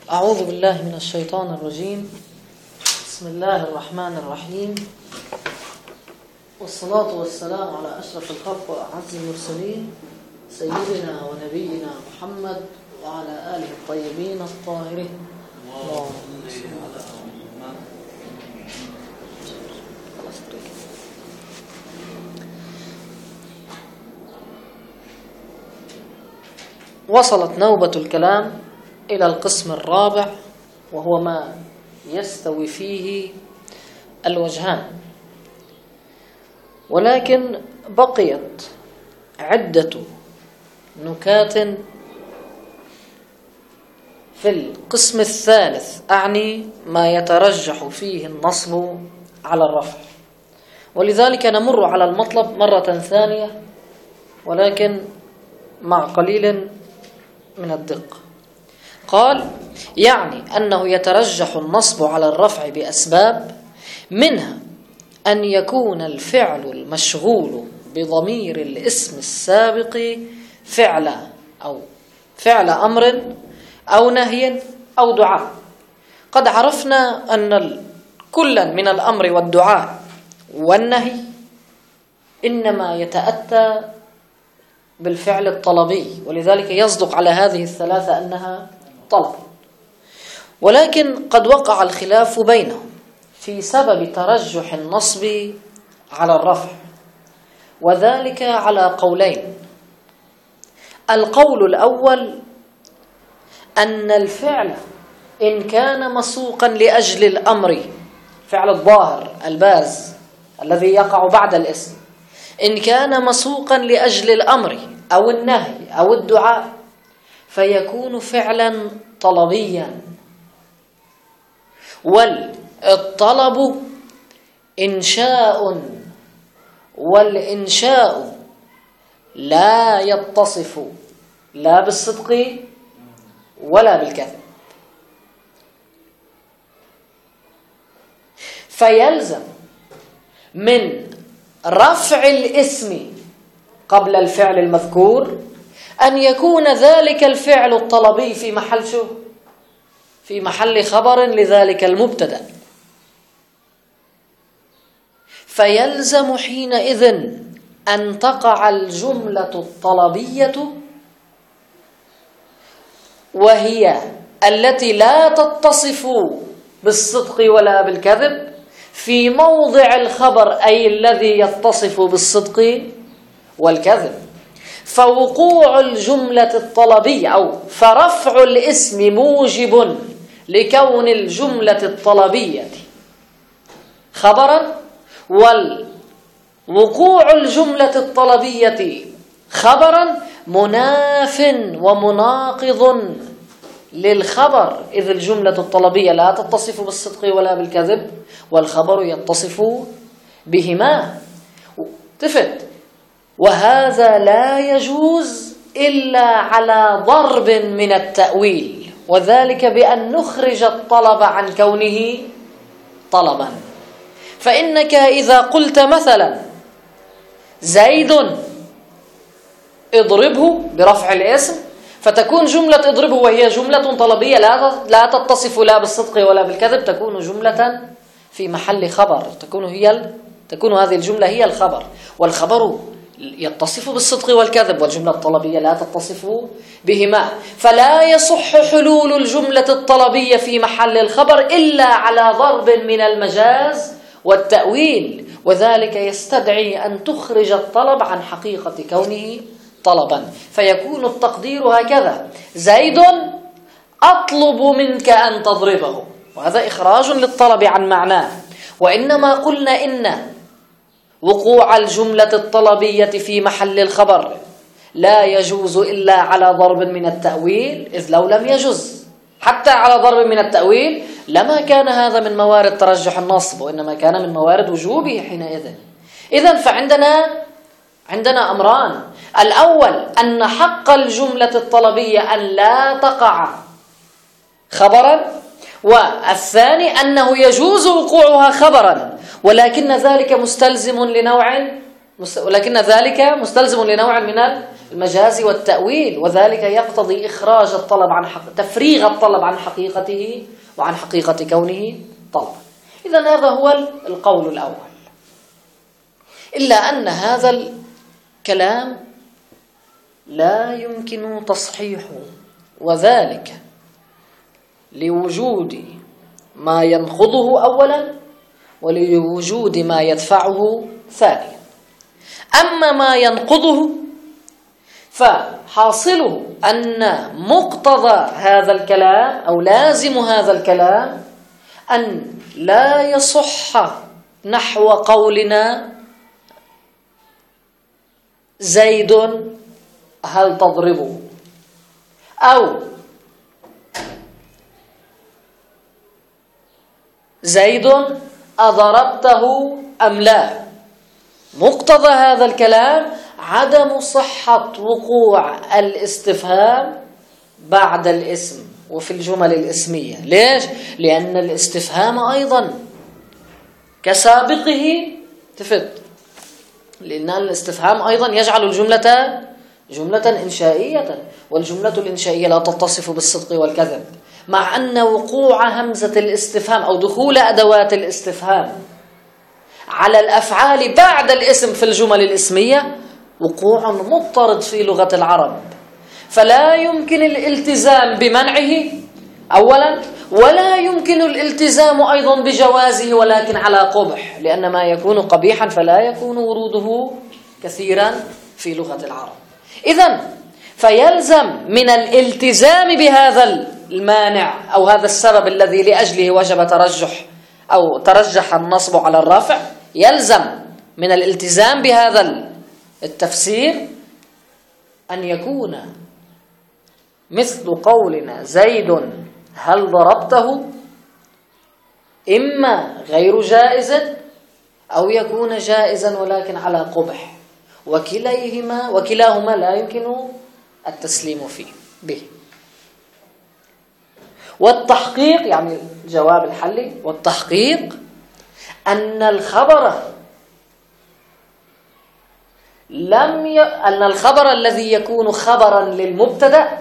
أعوذ بالله من الشيطان الرجيم. بسم الله الرحمن الرحيم، والصلاة والسلام على أشرف الخلق وأعز المرسلين سيدنا ونبينا محمد وعلى آله الطيبين الطاهرين. وصلت نوبة الكلام إلى القسم الرابع، وهو ما يستوي فيه الوجهان، ولكن بقيت عدة نكات في القسم الثالث، أعني ما يترجح فيه النصب على الرفع، ولذلك نمر على المطلب مرة ثانية ولكن مع قليل من الدقة. قال: يعني أنه يترجح النصب على الرفع بأسباب، منها أن يكون الفعل المشغول بضمير الاسم السابق فعل أمر أو نهي أو دعاء. قد عرفنا أن كلا من الأمر والدعاء والنهي إنما يتأتى بالفعل الطلبي، ولذلك يصدق على هذه الثلاثة أنها طلب، ولكن قد وقع الخلاف بينهم في سبب ترجح النصب على الرفع، وذلك على قولين. القول الأول أن الفعل إن كان مسوقا لأجل الأمر، فعل الظاهر البارز الذي يقع بعد الاسم، إن كان مسوقا لأجل الأمر أو النهي أو الدعاء فيكون فعلا طلبيا، والطلب إنشاء، والإنشاء لا يتصف لا بالصدق ولا بالكذب، فيلزم من رفع الاسم قبل الفعل المذكور أن يكون ذلك الفعل الطلبي في محل شو؟ في محل خبر لذلك المبتدأ، فيلزم حينئذ أن تقع الجملة الطلبية، وهي التي لا تتصف بالصدق ولا بالكذب، في موضع الخبر أي الذي يتصف بالصدق والكذب. فوقوع الجملة الطلبية أو فرفع الاسم موجب لكون الجملة الطلبية خبرا، ووقوع الجملة الطلبية خبرا مناف ومناقض للخبر، إذ الجملة الطلبية لا تتصف بالصدق ولا بالكذب، والخبر يتصف بهما. تفت، وهذا لا يجوز إلا على ضرب من التأويل، وذلك بأن نخرج الطلب عن كونه طلبا. فإنك إذا قلت مثلا زيد اضربه برفع الاسم، فتكون جملة اضربه وهي جملة طلبية لا تتصف لا بالصدق ولا بالكذب، تكون جملة في محل خبر، تكون هذه الجملة هي الخبر، والخبر يتصف بالصدق والكذب، والجملة الطلبية لا تتصف بهما، فلا يصح حلول الجملة الطلبية في محل الخبر إلا على ضرب من المجاز والتأويل، وذلك يستدعي أن تخرج الطلب عن حقيقة كونه طلبا، فيكون التقدير هكذا: زيد أطلب منك أن تضربه، وهذا إخراج للطلب عن معناه. وإنما قلنا إن وقوع الجملة الطلبية في محل الخبر لا يجوز إلا على ضرب من التأويل، إذ لو لم يجوز حتى على ضرب من التأويل لما كان هذا من موارد ترجح النصب، وإنما كان من موارد وجوبه حينئذ. إذن فعندنا أمران: الأول أن حق الجملة الطلبية أن لا تقع خبرا، والثاني أنه يجوز وقوعها خبرا، ولكن ذلك مستلزم لنوع من المجاز والتأويل، وذلك يقتضي إخراج الطلب عن تفريغ الطلب عن حقيقته وعن حقيقة كونه طلب. إذن هذا هو القول الأول. إلا أن هذا الكلام لا يمكن تصحيحه، وذلك لوجود ما ينقضه أولا ولوجود ما يدفعه ثانيا. أما ما ينقضه فحاصله أن مقتضى هذا الكلام أو لازم هذا الكلام أن لا يصح نحو قولنا زيد هل تضربه، أو زيد أضربته أم لا. مقتضى هذا الكلام عدم صحة وقوع الاستفهام بعد الاسم وفي الجمل الاسمية. ليش؟ لأن الاستفهام أيضا كسابقه تفت، لأن الاستفهام أيضا يجعل الجملة جملة إنشائية، والجملة الإنشائية لا تتصف بالصدق والكذب، مع أن وقوع همزة الاستفهام أو دخول أدوات الاستفهام على الأفعال بعد الاسم في الجمل الاسمية وقوع مضطرد في لغة العرب، فلا يمكن الالتزام بمنعه أولا، ولا يمكن الالتزام أيضا بجوازه ولكن على قبح، لأن ما يكون قبيحا فلا يكون وروده كثيرا في لغة العرب. إذن فيلزم من الالتزام بهذا المانع أو هذا السبب الذي لأجله وجب ترجح النصب على الرفع، يلزم من الالتزام بهذا التفسير أن يكون مثل قولنا زيد هل ضربته إما غير جائز أو يكون جائزا ولكن على قبح، وكلاهما لا يمكن التسليم فيه به. والتحقيق يعني الجواب الحلي، والتحقيق أن الخبر الذي يكون خبرا للمبتدأ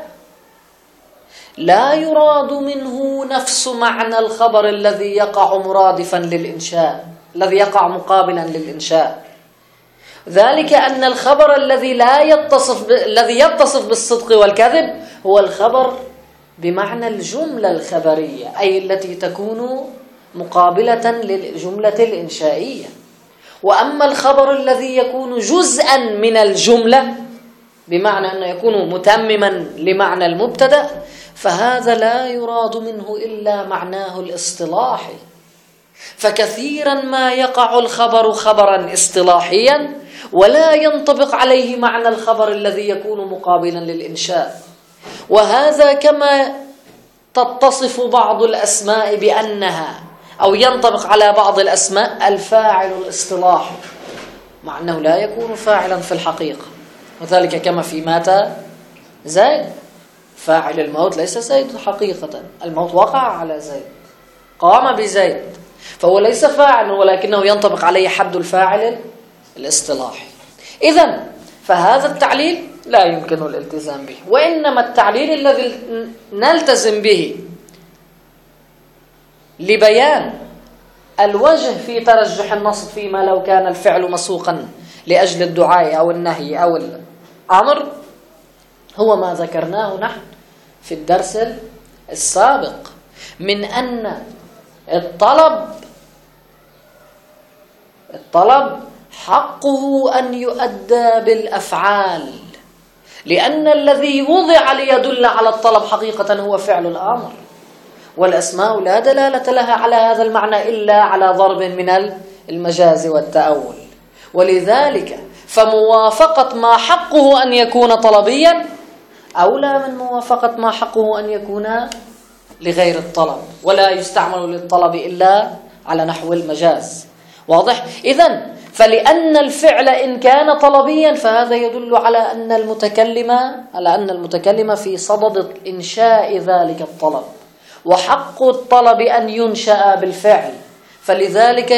لا يراد منه نفس معنى الخبر الذي يقع مرادفا للإنشاء، الذي يقع مقابلا للإنشاء. ذلك أن الخبر الذي يتصف بالصدق والكذب هو الخبر بمعنى الجملة الخبرية، أي التي تكون مقابلة للجملة الإنشائية. وأما الخبر الذي يكون جزءا من الجملة بمعنى أنه يكون متمما لمعنى المبتدأ فهذا لا يراد منه إلا معناه الاصطلاحي. فكثيرا ما يقع الخبر خبرا اصطلاحيا ولا ينطبق عليه معنى الخبر الذي يكون مقابلا للإنشاء، وهذا كما تتصف بعض الأسماء بأنها أو ينطبق على بعض الأسماء الفاعل الاصطلاحي مع أنه لا يكون فاعلا في الحقيقة، وذلك كما في مات زيد، فاعل الموت ليس زيد حقيقة، الموت وقع على زيد، قام بزيد، فهو ليس فاعل ولكنه ينطبق عليه حد الفاعل الاصطلاحي. إذن فهذا التعليل لا يمكن الالتزام به، وإنما التعليل الذي نلتزم به لبيان الوجه في ترجح النصب فيما لو كان الفعل مسوقا لأجل الدعاء أو النهي أو الأمر هو ما ذكرناه نحن في الدرس السابق من أن الطلب حقه أن يؤدى بالأفعال، لأن الذي وضع ليدل على الطلب حقيقة هو فعل الأمر، والأسماء لا دلالة لها على هذا المعنى إلا على ضرب من المجاز والتأول. ولذلك فموافقة ما حقه أن يكون طلبيا أولى من موافقة ما حقه أن يكون لغير الطلب، ولا يستعمل للطلب إلا على نحو المجاز. واضح؟ إذن فلأن الفعل إن كان طلبيا فهذا يدل على أن المتكلم في صدد إنشاء ذلك الطلب، وحق الطلب أن ينشأ بالفعل، فلذلك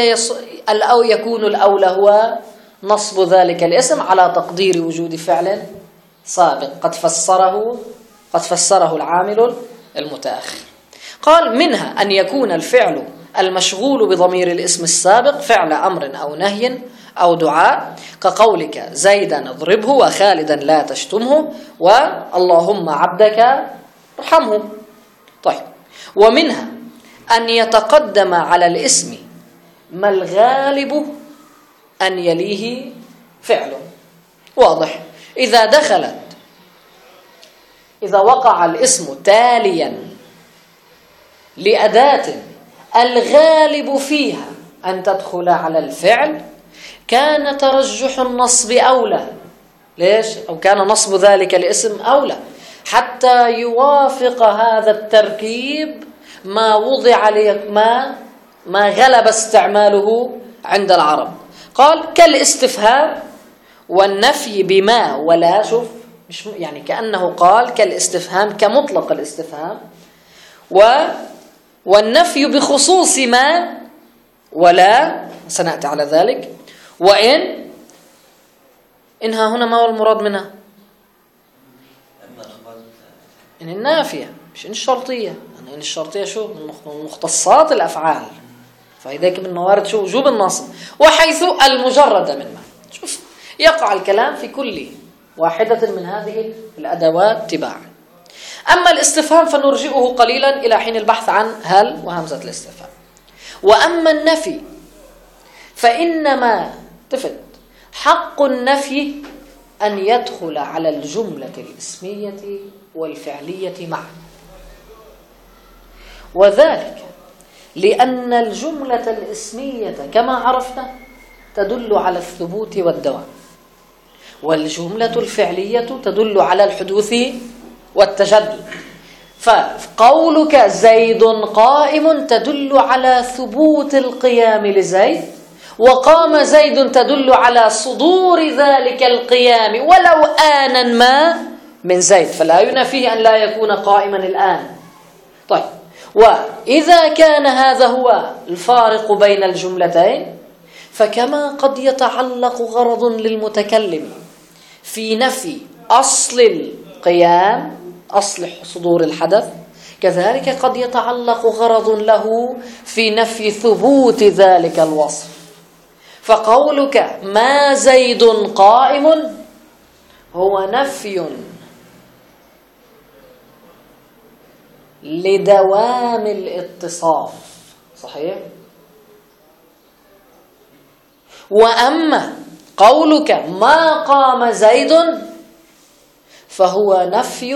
يكون الأولى هو نصب ذلك الاسم على تقدير وجود فعل سابق قد فسره العامل المتأخر. قال: منها أن يكون الفعل المشغول بضمير الاسم السابق فعل أمر أو نهي أو دعاء، كقولك زيدا اضربه وخالدا لا تشتمه واللهم عبدك ارحمه. طيب، ومنها أن يتقدم على الاسم ما الغالب أن يليه فعله. واضح؟ إذا وقع الاسم تاليا لأداة الغالب فيها أن تدخل على الفعل كان ترجح النصب أولى. ليش؟ أو كان نصب ذلك الاسم أولى حتى يوافق هذا التركيب ما وضع ما غلب استعماله عند العرب. قال: كالاستفهام والنفي بما ولا. شوف، مش يعني كأنه قال كالاستفهام كمطلق الاستفهام، والنفي بخصوص ما ولا، سنأتي على ذلك. إنها هنا ما هو المراد منها؟ إن النافية مش إن الشرطية. إن الشرطية شو؟ من مختصات الأفعال، فإذا من موارد شو؟ وجوب النصب، وحيث المجرد منها. شوف، يقع الكلام في كل واحدة من هذه الأدوات تباعا. أما الاستفهام فنرجئه قليلا إلى حين البحث عن هل وهمزة الاستفهام. وأما النفي فإنما حق النفي أن يدخل على الجملة الاسمية والفعلية معا، وذلك لأن الجملة الاسمية كما عرفنا تدل على الثبوت والدوام، والجملة الفعلية تدل على الحدوث والتجدد. فقولك زيد قائم تدل على ثبوت القيام لزيد، وقام زيد تدل على صدور ذلك القيام ولو آنا ما من زيد، فلا ينافيه أن لا يكون قائما الآن. طيب، وإذا كان هذا هو الفارق بين الجملتين، فكما قد يتعلق غرض للمتكلم في نفي أصل القيام، أصل صدور الحدث، كذلك قد يتعلق غرض له في نفي ثبوت ذلك الوصف. فقولك ما زيد قائم هو نفي لدوام الاتصاف، صحيح؟ وأما قولك ما قام زيد فهو نفي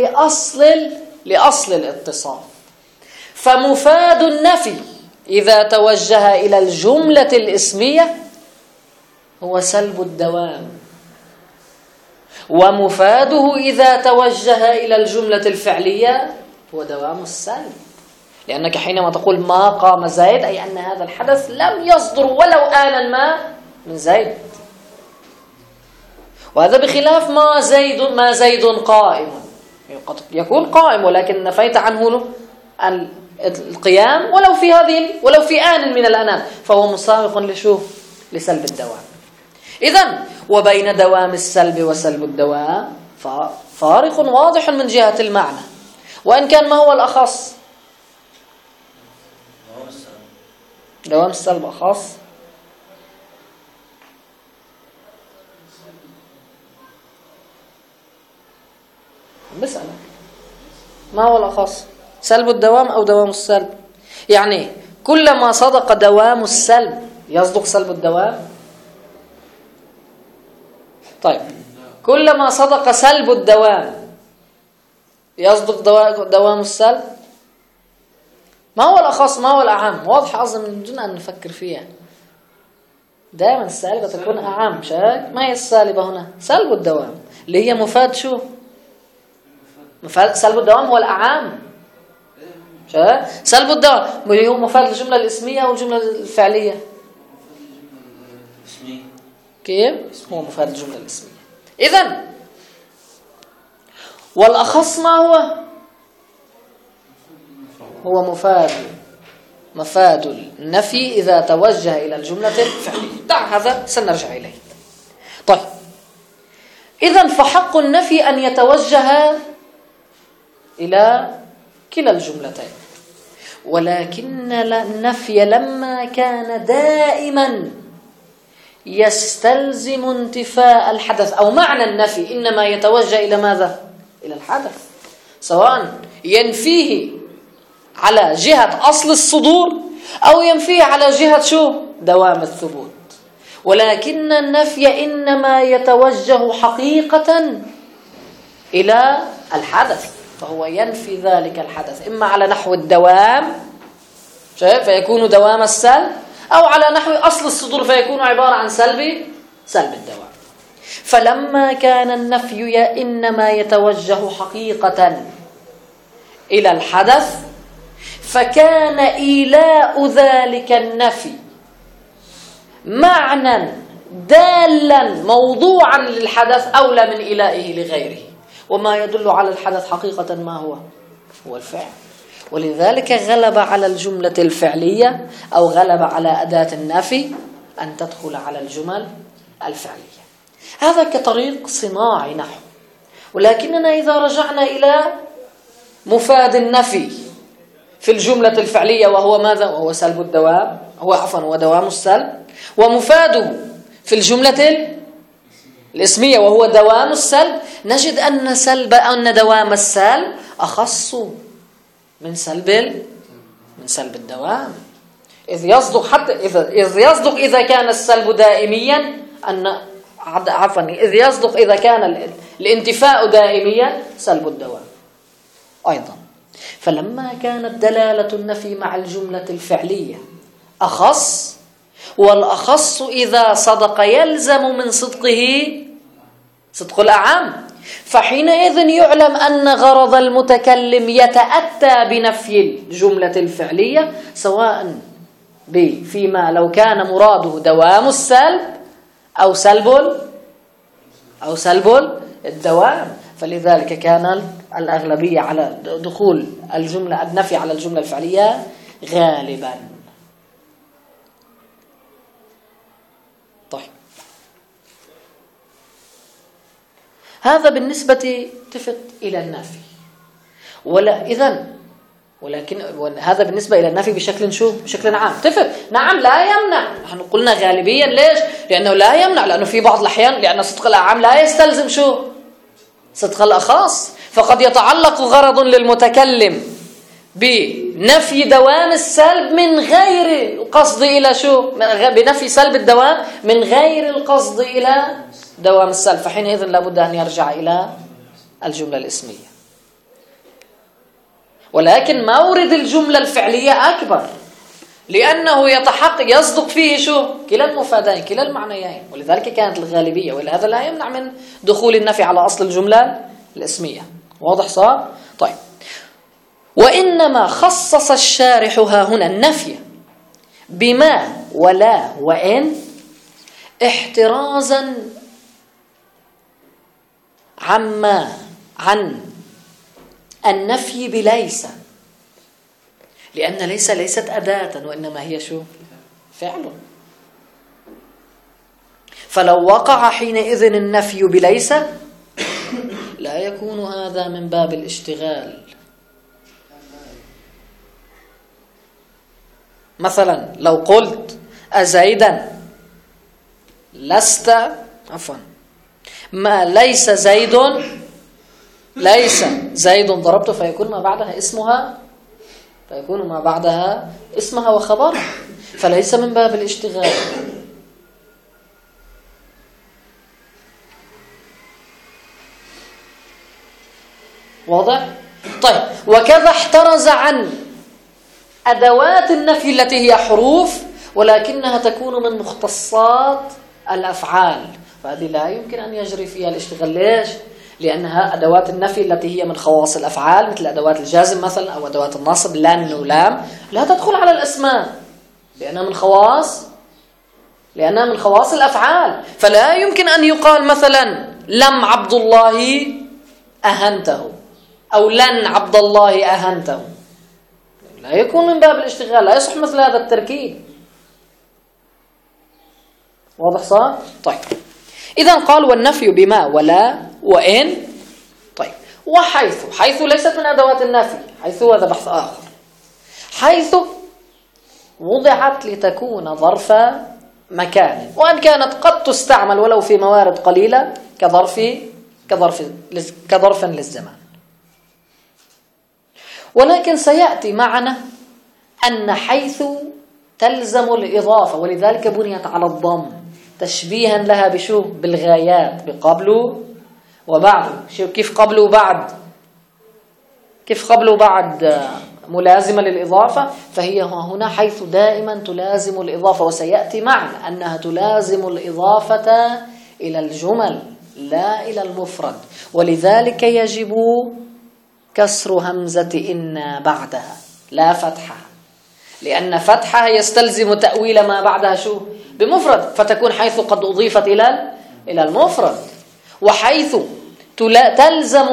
لأصل الاتصاف. فمفاد النفي إذا توجه إلى الجملة الاسمية هو سلب الدوام، ومفاده إذا توجه إلى الجملة الفعلية هو دوام السلب، لأنك حينما تقول ما قام زيد أي أن هذا الحدث لم يصدر ولو آنا ما من زيد، وهذا بخلاف ما زيد قائم. يكون قائم ولكن نفيت عنه القيام ولو في آن من الآنات، فهو مسابق لسلب الدوام. إذن وبين دوام السلب وسلب الدوام فارق واضح من جهة المعنى، وإن كان ما هو الأخص؟ دوام السلب أخص. بسألك ما هو الأخص؟ سلب الدوام أو دوام السلب؟ يعني كلما صدق دوام السلب يصدق سلب الدوام؟ طيب، كلما صدق سلب الدوام يصدق دوام السلب؟ ما هو الأخص؟ ما هو الأعم؟ واضح أظن من دون أن نفكر فيها. دائما السالبة تكون أعم. ما هي السالبة هنا؟ سلب الدوام اللي هي مفاد شو؟ سلب الدوام هو الأعام. سلب الدوام اللي هو مفاد الجملة الاسمية والجملة الفعلية. كيف؟ هو مفاد الجملة الاسمية. إذن والأخص ما هو مفاد النفي إذا توجه إلى الجملة الفعلية. دع هذا سنرجع إليه. طيب، إذن فحق النفي أن يتوجه إلى كلا الجملتين، ولكن النفي لما كان دائما يستلزم انتفاء الحدث، أو معنى النفي إنما يتوجه إلى ماذا؟ إلى الحدث، سواء ينفيه على جهة أصل الصدور أو ينفيه على جهة شو؟ دوام الثبوت. ولكن النفي إنما يتوجه حقيقة إلى الحدث، فهو ينفي ذلك الحدث إما على نحو الدوام فيكون دوام السلب، أو على نحو أصل الصدور فيكون عبارة عن سلب الدوام. فلما كان النفي إنما يتوجه حقيقة إلى الحدث، فكان إيلاء ذلك النفي معنى دالا موضوعا للحدث أولى من إيلائه لغيره. وما يدل على الحدث حقيقة ما هو الفعل، ولذلك غلب على الجملة الفعلية أو غلب على أداة النفي أن تدخل على الجمل الفعلية. هذا كطريق صناعي نحو. ولكننا إذا رجعنا إلى مفاد النفي في الجملة الفعلية وهو ماذا؟ وهو سلب الدوام، هو دوام السلب، ومفاده في الجملة الاسمية وهو دوام السلب، نجد أن دوام السلب أخص من سلب الدوام، إذ يصدق إذا كان السلب دائميا إذ يصدق إذا كان الانتفاء دائميا سلب الدوام أيضا. فلما كانت دلالة النفي مع الجملة الفعلية أخص، والأخص إذا صدق يلزم من صدقه صدق الأعم، فحينئذ يعلم أن غرض المتكلم يتأتى بنفي الجملة الفعلية، سواء فيما لو كان مراده دوام السلب أو سلب الدوام. فلذلك كان الأغلبية على دخول النفي على الجملة الفعلية غالبا. طيب، هذا بالنسبة تفت إلى النفي. ولكن هذا بالنسبة إلى النفي بشكل عام تفت. نعم لا يمنع، نحن قلنا غالبيا. ليش؟ لأنه لا يمنع، لأنه في بعض الأحيان لأن صدق الأعم لا يستلزم صدق الأخص، فقد يتعلق غرض للمتكلم بنفي دوام السلب من غير القصد إلى بنفي سلب الدوام من غير القصد إلى دوام السلب، فحينئذ لابد أن يرجع إلى الجملة الاسمية. ولكن مورد الجملة الفعلية أكبر، لأنه يصدق فيه كلا المفادين كلا المعنيين، ولذلك كانت الغالبية، ولهذا لا يمنع من دخول النفي على أصل الجملة الاسمية. واضح صار؟ طيب، وإنما خصص الشارح ها هنا النفي بما ولا وإن احترازا عن النفي بليس، لأن ليست أداة وإنما هي فعل. فلو وقع حينئذ النفي بليس لا يكون هذا من باب الاشتغال. مثلا لو قلت أزيدا ما ليس زيد ضربته، فيكون ما بعدها اسمها وخبرها، فليس من باب الاشتغال. واضح؟ طيب، وكذا احترز عن أدوات النفي التي هي حروف ولكنها تكون من مختصات الأفعال، فهذه لا يمكن أن يجري فيها الاشتغال. ليش؟ لأنها أدوات النفي التي هي من خواص الأفعال، مثل أدوات الجازم مثلا أو أدوات النصب، لان ولام، لا تدخل على الأسماء لأنها من خواص الأفعال. فلا يمكن أن يقال مثلا لم عبد الله أهنته أو لن عبد الله أهنته، لا يكون من باب الاشتغال، لا يصح مثل هذا التركيب. واضح صار؟ طيب، إذن قال والنفي بما ولا وإن. طيب حيث ليست من أدوات النفي، حيث هذا بحث آخر. حيث وضعت لتكون ظرف مكان، وأن كانت قد تستعمل ولو في موارد قليلة كظرف للزمان. ولكن سيأتي معنا أن حيث تلزم الإضافة، ولذلك بنيت على الضم تشبيها لها بشو؟ بالغايات، بقبل وبعد. كيف قبل وبعد ملازمة للإضافة، فهي هنا حيث دائما تلازم الإضافة، وسيأتي معنا أنها تلازم الإضافة إلى الجمل لا إلى المفرد، ولذلك يجب كسر همزة إن بعدها لا فتحها، لأن فتحها يستلزم تأويل ما بعدها شو؟ بمفرد، فتكون حيث قد أضيفت إلى المفرد. وحيث تلزم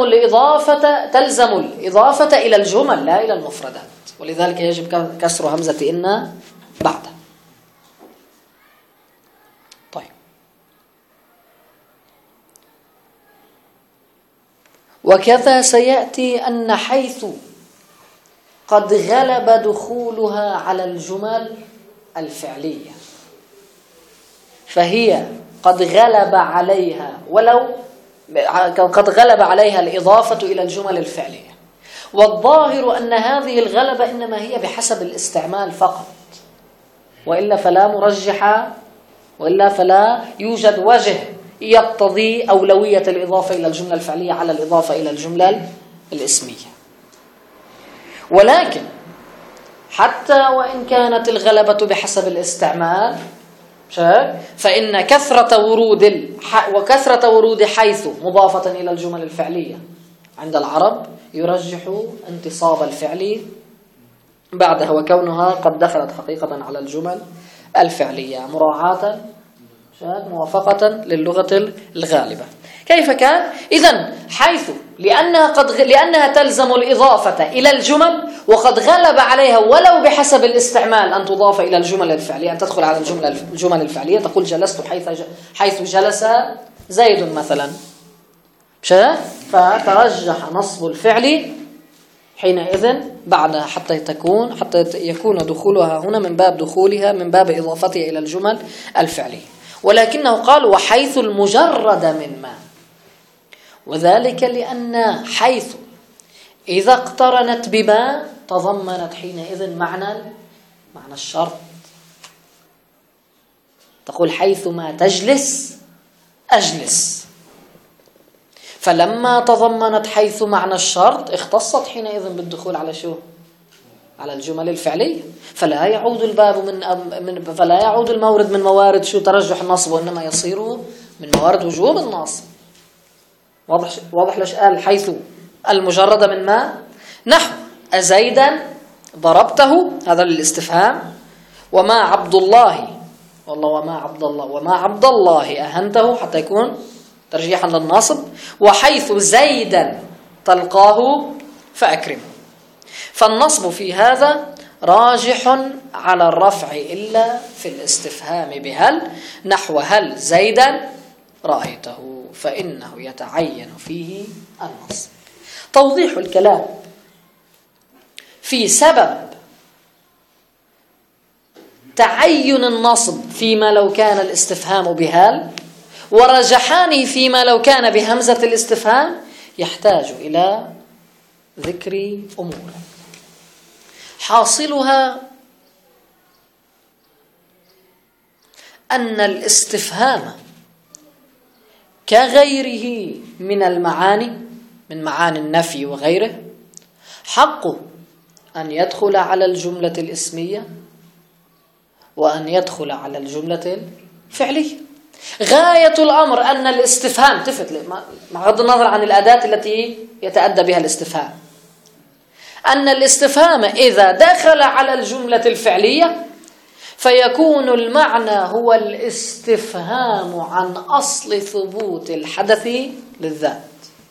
الإضافة إلى الجمل لا إلى المفردات، ولذلك يجب كسر همزة إن بعدها. طيب، وكذا سيأتي أن حيث قد غلب دخولها على الجمل الفعلية، فهي قد غلب عليها الإضافة إلى الجمل الفعلية. والظاهر أن هذه الغلبة إنما هي بحسب الاستعمال فقط، وإلا فلا يوجد وجه يقتضي أولوية الإضافة إلى الجملة الفعلية على الإضافة إلى الجملة الاسمية. ولكن حتى وإن كانت الغلبة بحسب الاستعمال، فإن كثرة ورود حيث مضافة إلى الجمل الفعلية عند العرب يرجح انتصاب الفعل بعدها، وكونها قد دخلت حقيقة على الجمل الفعلية مراعاة موافقة للغة الغالبة. كيف كان؟ إذن حيث لأنها تلزم الإضافة إلى الجمل، وقد غلب عليها ولو بحسب الاستعمال أن تضاف إلى الجمل الفعلية، أن تدخل على الجمل الفعلية. تقول جلست حيث جلس زيد مثلا، فترجح نصب الفعل حينئذ بعدها حتى يكون دخولها هنا من باب إضافتها إلى الجمل الفعلية. ولكنه قال وحيث المجرد من ما، وذلك لأن حيث إذا اقترنت بما تضمنت حينئذ معنى الشرط. تقول حيث ما تجلس أجلس، فلما تضمنت حيث معنى الشرط اختصت حينئذ بالدخول على شو؟ على الجمل الفعلية. فلا يعود المورد من موارد شو ترجح النصب، وإنما يصير من موارد وجوب النصب. واضح ليش قال حيث المجردة من ما؟ نحو أزيدا ضربته، هذا للاستفهام. وما عبد الله، والله وما عبد الله أهنته، حتى يكون ترجيحا للنصب. وحيث زيدا تلقاه فأكرمه. فالنصب في هذا راجح على الرفع إلا في الاستفهام بهل، نحو هل زيدا رأيته، فإنه يتعين فيه النصب. توضيح الكلام في سبب تعين النصب فيما لو كان الاستفهام بهل، ورجحانه فيما لو كان بهمزة الاستفهام، يحتاج إلى ذكر أمور. حاصلها أن الاستفهام كغيره من المعاني، من معاني النفي وغيره، حقه أن يدخل على الجملة الاسمية وأن يدخل على الجملة الفعلية. غاية الأمر أن الاستفهام مع غض النظر عن الأداة التي يتأدى بها الاستفهام، أن الاستفهام إذا دخل على الجملة الفعلية فيكون المعنى هو الاستفهام عن أصل ثبوت الحدث للذات.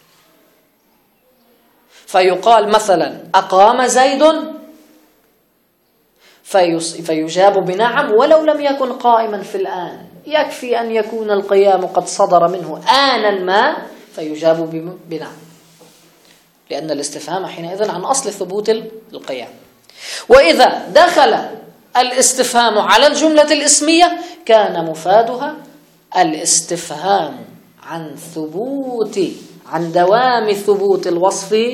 فيقال مثلا أقام زيد، فيجاب بنعم ولو لم يكن قائما في الآن، يكفي أن يكون القيام قد صدر منه آنا ما فيجاب بنعم، لأن الاستفهام حينئذ عن أصل ثبوت القيام. وإذا دخل الاستفهام على الجملة الاسمية كان مفادها الاستفهام عن دوام ثبوت الوصف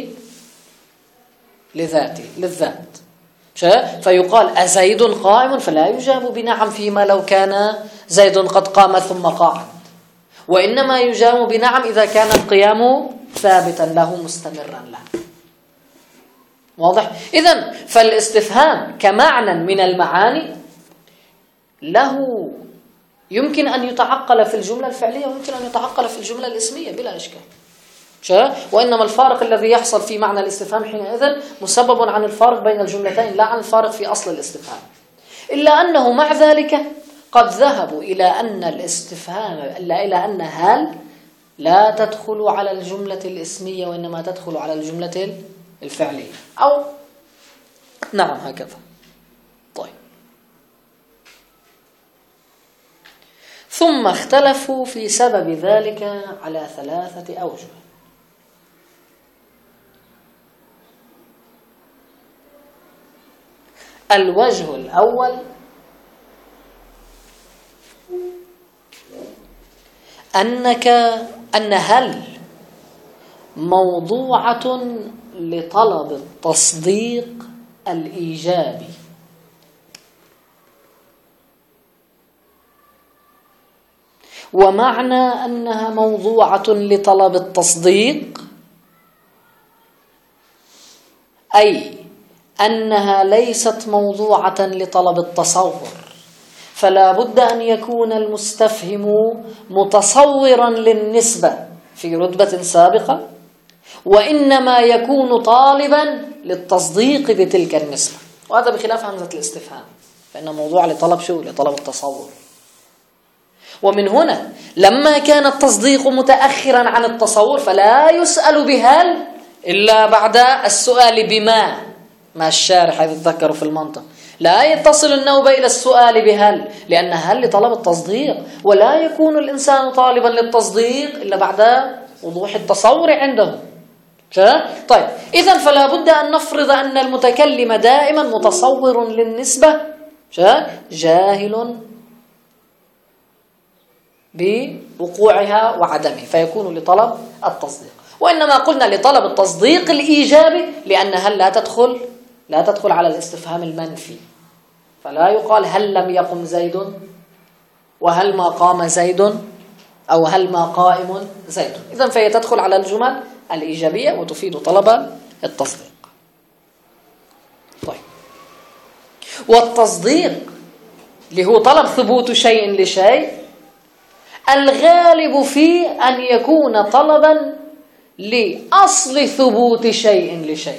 للذات. فيقال أزيد قائم، فلا يجاب بنعم فيما لو كان زيد قد قام ثم قعد، وإنما يجاب بنعم إذا كان القيام ثابتا له مستمرا له. واضح؟ إذن فالاستفهام كمعنى من المعاني له يمكن أن يتعقل في الجملة الفعلية ويمكن أن يتعقل في الجملة الاسمية بلا إشكال. وإنما الفارق الذي يحصل في معنى الاستفهام حينئذ مسبب عن الفارق بين الجملتين لا عن الفارق في أصل الاستفهام، إلا أنه مع ذلك قد ذهبوا إلى أن الاستفهام إلى أن هل لا تدخل على الجملة الاسمية وإنما تدخل على الجملة الفعلية، أو نعم هكذا. طيب، ثم اختلفوا في سبب ذلك على 3 أوجه. الوجه الأول أن هل موضوعة لطلب التصديق الإيجابي، ومعنى أنها موضوعة لطلب التصديق أي أنها ليست موضوعة لطلب التصور، فلا بد أن يكون المستفهم متصورا للنسبة في رتبة سابقة، وإنما يكون طالبا للتصديق بتلك النسبة، وهذا بخلاف همزة الاستفهام فإنه موضوع لطلب لطلب التصور. ومن هنا لما كان التصديق متأخرا عن التصور فلا يسأل بهل إلا بعد السؤال بما، ما الشارح يتذكر في المنطق، لا يتصل النوبة إلى السؤال بهل، لأن هل لطلب التصديق، ولا يكون الإنسان طالبا للتصديق إلا بعد وضوح التصور عنده. طيب، إذن فلا بد أن نفرض أن المتكلم دائما متصور للنسبة جاهل بوقوعها وعدمه، فيكون لطلب التصديق. وإنما قلنا لطلب التصديق الإيجابي لأن هل لا تدخل على الاستفهام المنفي، فلا يقال هل لم يقم زيد، وهل ما قام زيد، أو هل ما قائم زيد. إذن فهي تدخل على الجمل الإيجابية وتفيد طلب التصديق. طيب، والتصديق اللي هو طلب ثبوت شيء لشيء الغالب فيه أن يكون طلبا لأصل ثبوت شيء لشيء،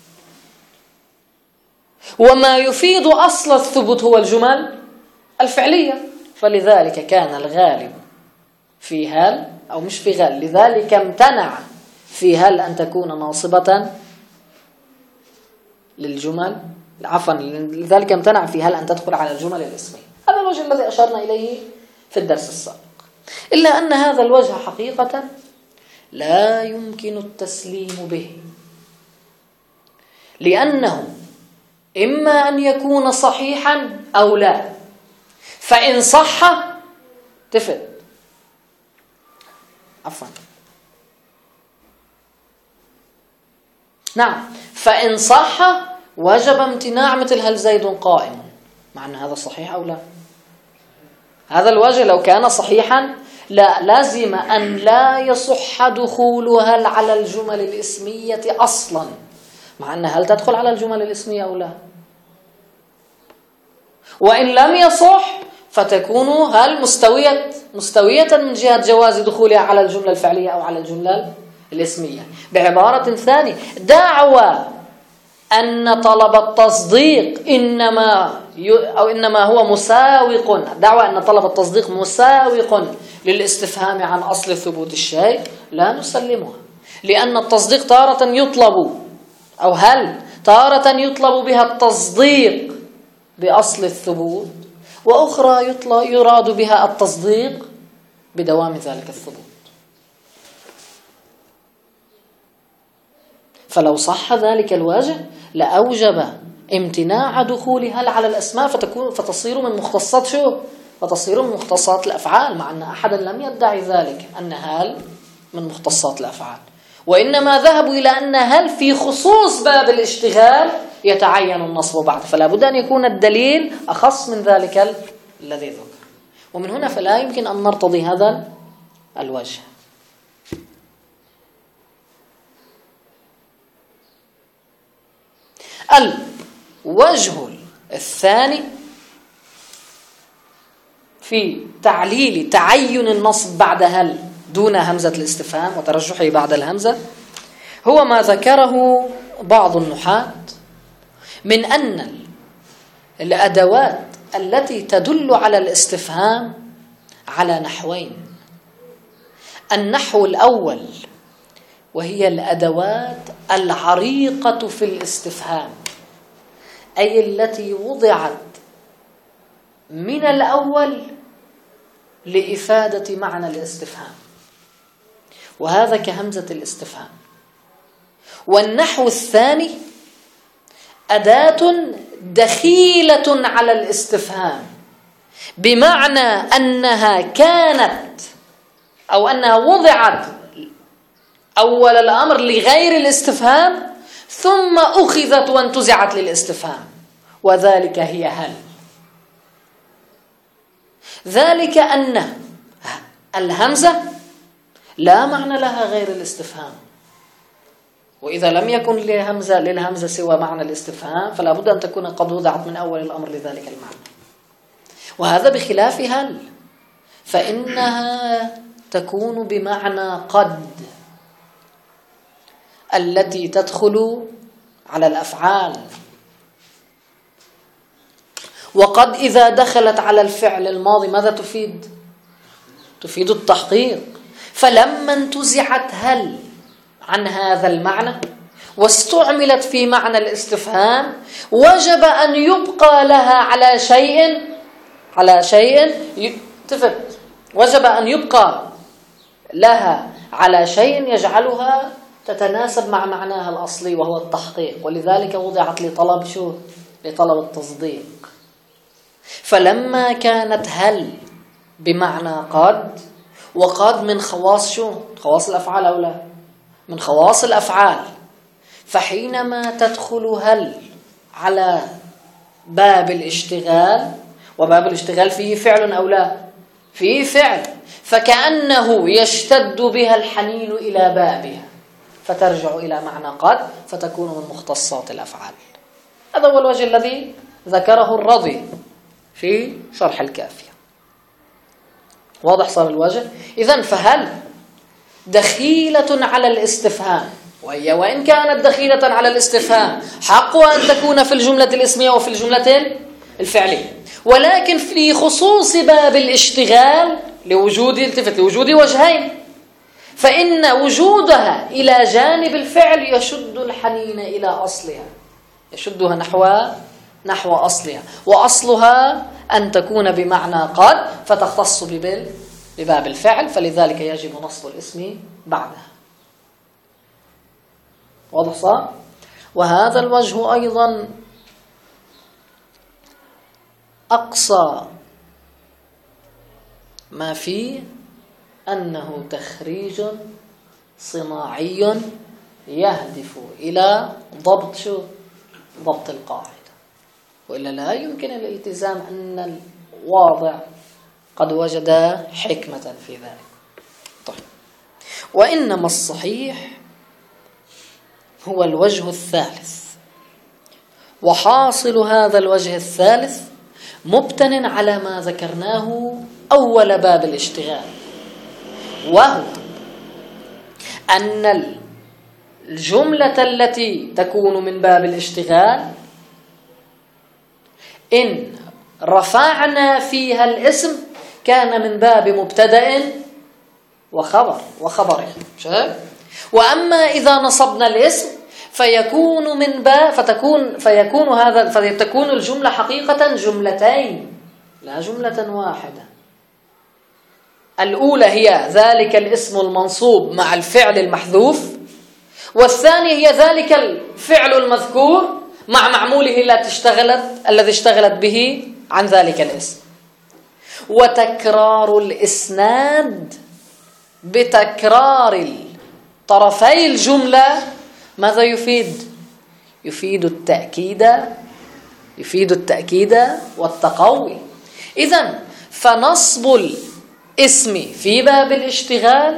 وما يفيد أصل الثبوت هو الجمل الفعلية. فلذلك كان الغالب في هل، أو مش في غال، لذلك امتنع في هل أن تكون ناصبة للجمل، عفوا، لذلك امتنع في هل أن تدخل على الجمل الاسمية. هذا الوجه الذي أشرنا إليه في الدرس السابق، إلا أن هذا الوجه حقيقة لا يمكن التسليم به، لأنه إما أن يكون صحيحا أو لا، فإن صح تفد، عفوا، نعم، فإن صح وجب امتناع مثل هل زيد قائم، مع أن هذا صحيح أو لا. هذا الوجه لو كان صحيحا لا لازم أن لا يصح دخول هل على الجمل الاسمية أصلا، مع أن هل تدخل على الجمل الاسمية أو لا. وإن لم يصح فتكون هل مستوية من جهة جواز دخولها على الجملة الفعلية أو على الجملة الاسمية. بعبارة ثانية، دعوى أن طلب التصديق إنما هو مساوق، دعوى أن طلب التصديق مساوق للاستفهام عن أصل ثبوت الشيء لا نسلمها، لأن التصديق تارة يطلب، أو هل تارة يطلب بها التصديق بأصل الثبوت، وأخرى يراد بها التصديق بدوام ذلك الثبوت. فلو صح ذلك الوجه لأوجب امتناع دخول هل على الأسماء فتصير من مختصات شو؟ فتصير من مختصات الأفعال، مع أن أحدا لم يدعي ذلك أن هل من مختصات الأفعال، وإنما ذهبوا إلى أن هل في خصوص باب الاشتغال يتعين النصب بعد، فلا بد أن يكون الدليل أخص من ذلك الذي ذكر. ومن هنا فلا يمكن أن نرتضي هذا الوجه. الوجه الثاني في تعليل تعين النصب بعد هل دون همزة الاستفهام وترجحه بعد الهمزة هو ما ذكره بعض النحاة من أن الأدوات التي تدل على الاستفهام على نحوين. النحو الأول وهي الأدوات العريقة في الاستفهام، أي التي وضعت من الأول لإفادة معنى الاستفهام، وهذا كهمزة الاستفهام. والنحو الثاني أداة دخيلة على الاستفهام، بمعنى أنها كانت أو أنها وضعت أول الأمر لغير الاستفهام ثم أخذت وانتزعت للاستفهام، وذلك هي هل. ذلك أن الهمزة لا معنى لها غير الاستفهام، وإذا لم يكن للهمزة سوى معنى الاستفهام فلا بد أن تكون قد وضعت من أول الأمر لذلك المعنى. وهذا بخلاف هل، فإنها تكون بمعنى قد التي تدخل على الأفعال، وقد إذا دخلت على الفعل الماضي ماذا تفيد؟ تفيد التحقيق. فلما انتزعت هل عن هذا المعنى واستعملت في معنى الاستفهام وجب أن يبقى لها على شيء وجب أن يبقى لها على شيء يجعلها تتناسب مع معناها الأصلي وهو التحقيق، ولذلك وضعت لطلب شو؟ لطلب التصديق. فلما كانت هل بمعنى قد، وقد من خواص شو؟ خواص الأفعال أو لا؟ من خواص الأفعال، فحينما تدخل هل على باب الاشتغال، وباب الاشتغال فيه فعل أو لا؟ فيه فعل، فكأنه يشتد بها الحنين إلى بابها فترجع إلى معنى قد فتكون من مختصات الأفعال. هذا هو الوجه الذي ذكره الرضي في شرح الكافية. واضح صار الوجه؟ إذن فهل دخيلة على الاستفهام، وهي وإن كانت دخيلة على الاستفهام حقها أن تكون في الجملة الاسمية وفي الجملة الفعلية، ولكن في خصوص باب الاشتغال لوجود وجهين، فإن وجودها إلى جانب الفعل يشد الحنين إلى أصلها، يشدها نحو أصلها، وأصلها أن تكون بمعنى قد فتختص بباب الفعل، فلذلك يجب نصب الاسم بعدها. واضح صار؟ وهذا الوجه أيضا أقصى ما فيه أنه تخريج صناعي يهدف إلى ضبط القاعدة، وإلا لا يمكن الالتزام أن الواضع قد وجد حكمة في ذلك. طيب، وإنما الصحيح هو الوجه الثالث، وحاصل هذا الوجه الثالث مبتن على ما ذكرناه أول باب الاشتغال، وهو أن الجملة التي تكون من باب الاشتغال إن رفعنا فيها الاسم كان من باب مبتدأ وخبره، وأما إذا نصبنا الاسم فيكون من باب فتكون الجملة حقيقة لا جملة واحدة. الأولى هي ذلك الاسم المنصوب مع الفعل المحذوف، والثانية هي ذلك الفعل المذكور مع معموله الذي اشتغلت به عن ذلك الاسم. وتكرار الإسناد بتكرار طرفي الجملة ماذا يفيد؟ يفيد التأكيد والتقوي. إذن فنصب الاسم في باب الاشتغال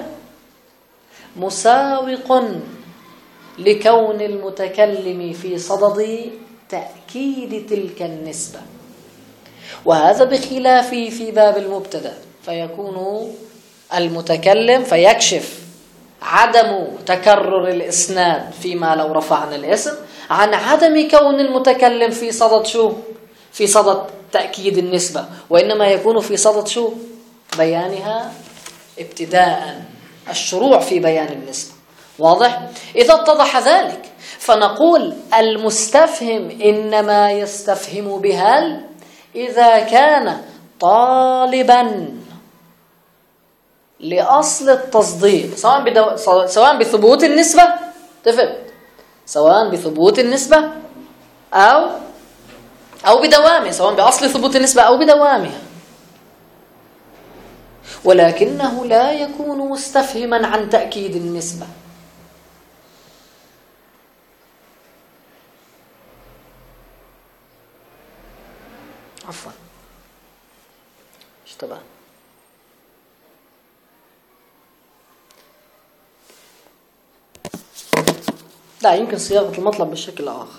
مساوق لكون المتكلم في صدد تأكيد تلك النسبة، وهذا بخلاف في باب المبتدأ، فيكون المتكلم فيكشف عدم تكرر الإسناد فيما لو رفعنا الاسم عن عدم كون المتكلم في صدد شو؟ في صدد تأكيد النسبة، وإنما يكون في صدد شو؟ بيانها ابتداء، الشروع في بيان النسبة. واضح؟ إذا اتضح ذلك فنقول المستفهم إنما يستفهم بهل إذا كان طالبا لأصل التصديق، سواء بثبوت النسبة، سواء بثبوت النسبة أو بدوامه، سواء بأصل ثبوت النسبة أو بدوامها، ولكنه لا يكون مستفهما عن تأكيد النسبة. عفوا اشتبه. لا، يمكن صياغة المطلب بالشكل آخر،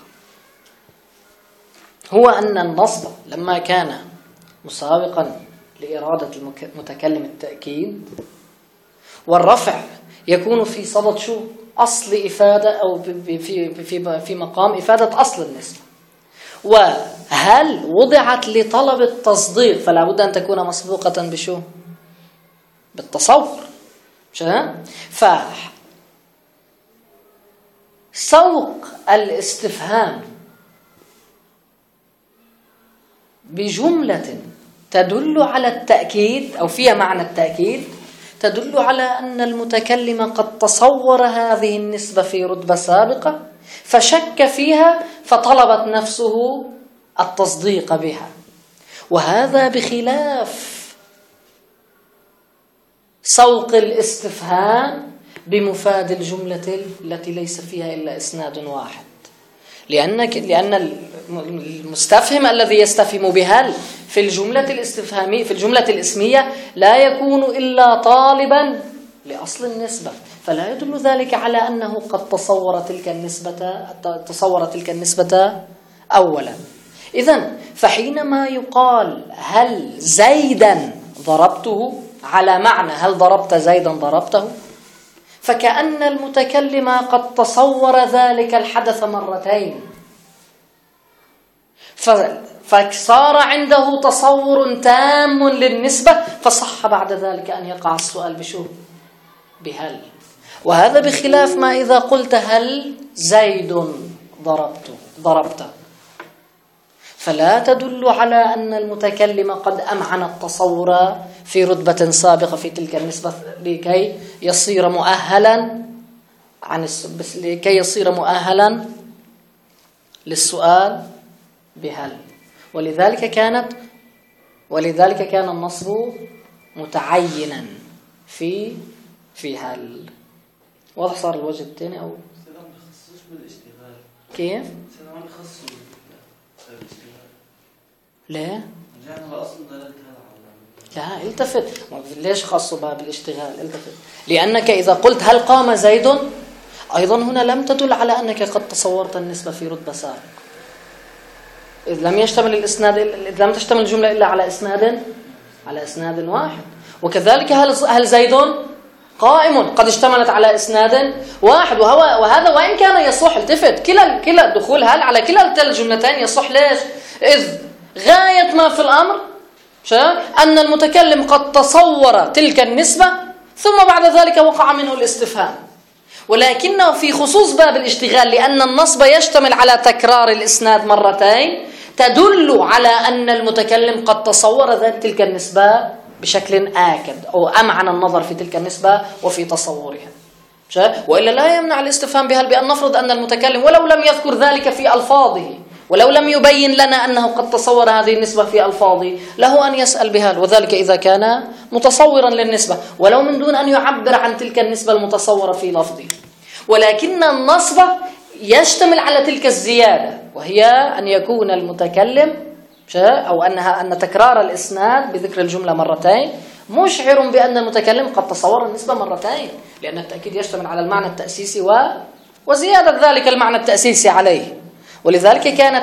هو أن النصب لما كان مسابقا لإرادة المتكلم التأكيد، والرفع يكون في صدد شو؟ أصل إفادة، أو في مقام إفادة أصل النسبة. وهل وضعت لطلب التصديق فلا بد أن تكون مسبوقة بشو؟ بالتصور. فسوق الاستفهام بجملة تدل على التأكيد أو فيها معنى التأكيد، تدل على أن المتكلم قد تصور هذه النسبة في رتبة سابقة فشك فيها فطلبت نفسه التصديق بها، وهذا بخلاف سوق الاستفهام بمفاد الجملة التي ليس فيها إلا إسناد واحد، لأن المستفهم الذي يستفهم بهل في الجملة الاستفهامية في الجملة الاسمية لا يكون إلا طالبا لأصل النسبة، فلا يدل ذلك على أنه قد تصور تلك النسبة أولا. إذن فحينما يقال هل زيدا ضربته على معنى هل ضربت زيدا ضربته، فكأن المتكلم قد تصور ذلك الحدث مرتين، فصار عنده تصور تام للنسبة، فصح بعد ذلك أن يقع السؤال بشو؟ بهل. وهذا بخلاف ما إذا قلت هل زيد ضربت، فلا تدل على أن المتكلم قد أمعن التصور في رتبة سابقة في تلك النسبة لكي يصير مؤهلا للسؤال بهل. ولذلك كان النصب متعينا في هل. واضح صار الوجه الثاني أو كيف؟ لا التفت، ليش خاصه باب الاشتغال؟ التفت، لأنك إذا قلت هل قام زيد أيضا هنا لم تدل على أنك قد تصورت النسبة في رتبة سابقة، إذ لم تشتمل الجملة إلا على إسناد واحد. وكذلك هل زيد قائم قد اشتملت على إسناد واحد، وهذا وإن كان يصح، التفت، كلا دخول هل على كلا الجملتين يصح. ليش؟ إذ غاية ما في الأمر أن المتكلم قد تصور تلك النسبة ثم بعد ذلك وقع منه الاستفهام، ولكنه في خصوص باب الاشتغال لأن النصب يشتمل على تكرار الإسناد مرتين، تدل على أن المتكلم قد تصور تلك النسبة بشكل آكد أو أمعن النظر في تلك النسبة وفي تصورها. وإلا لا يمنع الاستفهام بهل بأن نفرض أن المتكلم ولو لم يذكر ذلك في ألفاظه ولو لم يبين لنا أنه قد تصور هذه النسبة في ألفاظه له أن يسأل بهل، وذلك إذا كان متصورا للنسبة ولو من دون أن يعبر عن تلك النسبة المتصورة في لفظه. ولكن النصب يشتمل على تلك الزيادة، وهي أن يكون المتكلم أو أن تكرار الإسناد بذكر الجملة مرتين مشعر بأن المتكلم قد تصور النسبة مرتين، لأن التأكيد يشتمل على المعنى التأسيسي وزيادة ذلك المعنى التأسيسي عليه. ولذلك كان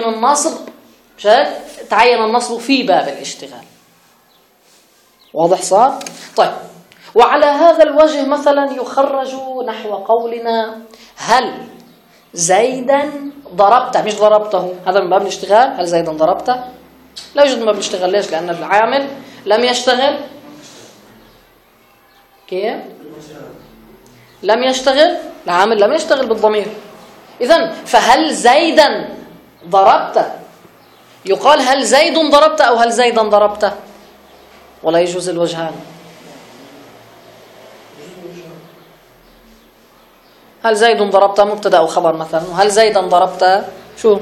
تعين النصب في باب الاشتغال. واضح صار؟ طيب، وعلى هذا الوجه مثلا يخرج نحو قولنا هل زيدا ضربته، مش ضربته، هذا من باب الاشتغال. هل زيدا ضربته؟ لا يوجد من باب الاشتغال. ليش؟ لأن العامل لم يشتغل. كيف؟ لم يشتغل، العامل لم يشتغل بالضمير. إذن فهل زيدا ضربته يقال هل زيد ضربته أو هل زيدا ضربته، ولا يجوز الوجهان. هل زيد ضربته مبتدا أو خبر مثلا، وهل زيدا ضربته شو؟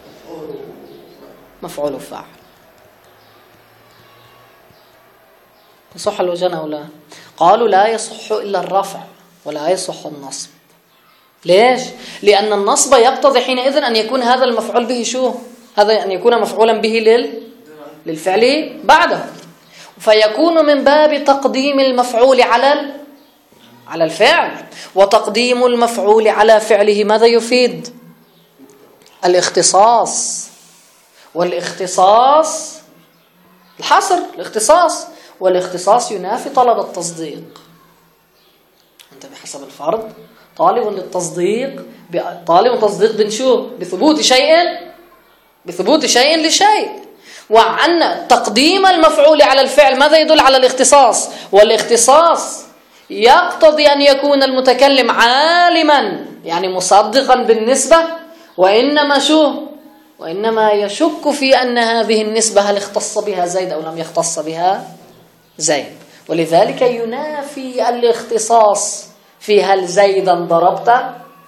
مفعول فاعل. يصح الوجهان أو لا؟ قالوا لا يصح إلا الرفع ولا يصح النصب. ليش؟ لأن النصب يقتضي حينئذ أن يكون هذا المفعول به شو؟ هذا أن يكون مفعولا به للفعل بعده، فيكون من باب تقديم المفعول على الفعل. وتقديم المفعول على فعله ماذا يفيد؟ الاختصاص، والاختصاص الحصر، والاختصاص ينافي طلب التصديق. أنت بحسب الفرض طالب للتصديق، طالب تصديق بنشوف بثبوت شيء لشيء. وأن تقديم المفعول على الفعل ماذا يدل؟ على الاختصاص، والاختصاص يقتضي أن يكون المتكلم عالما يعني مصدقا بالنسبة، وإنما يشك في أن هذه النسبة هل اختص بها زيد أو لم يختص بها زيد. ولذلك ينافي الاختصاص في هل زيدا ضربته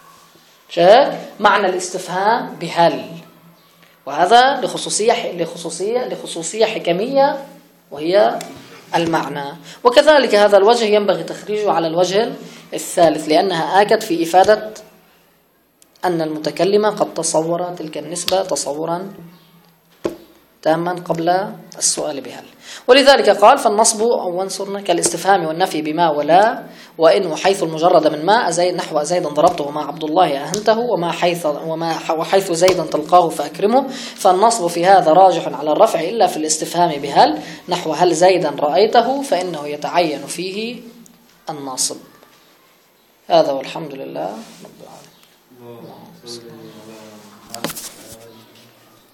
معنى الاستفهام بهل، وهذا لخصوصية حكمية وهي المعنى. وكذلك هذا الوجه ينبغي تخريجه على الوجه الثالث، لأنها آكد في إفادة أن المتكلم قد تصور تلك النسبة تصورا تاما قبل السؤال بهل. ولذلك قال فالنصب أو انصرنا كالاستفهام والنفي بما ولا وإن وحيث المجرد من ما نحو زيدا ضربته وما عبد الله أهنته وحيث زيدا تلقاه فأكرمه. فالنصب في هذا راجح على الرفع إلا في الاستفهام بهل نحو هل زيدا رأيته فإنه يتعين فيه الناصب. هذا والحمد لله رب العالمين.